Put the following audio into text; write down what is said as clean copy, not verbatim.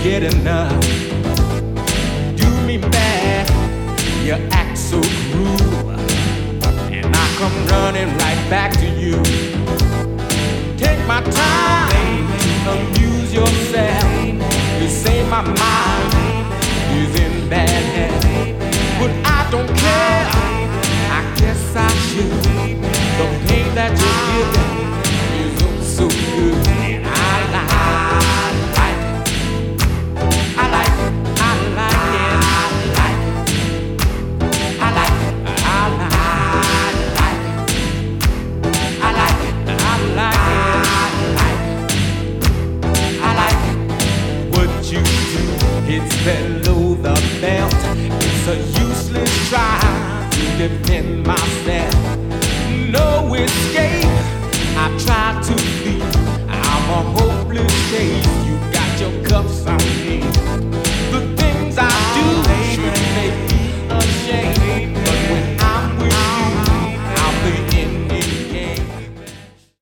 get enough. Do me bad, you act so cruel, and I come running right back to you. Take my time, amuse yourself. You say my mind is in bad hands, but I don't care. I guess I should. The pain that you're giving is oh so good, and I like it. I like it. I like it. I like it. I like it. I like it. I like it. I like it. What you do, it's below the belt. It's a useless try to defend myself. No escape. I tried to leave. I'm a hopeless case. You